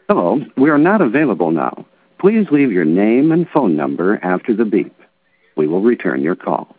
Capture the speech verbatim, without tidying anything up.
Hello, we are not available now. Please leave your name and phone number after the beep. We will return your call.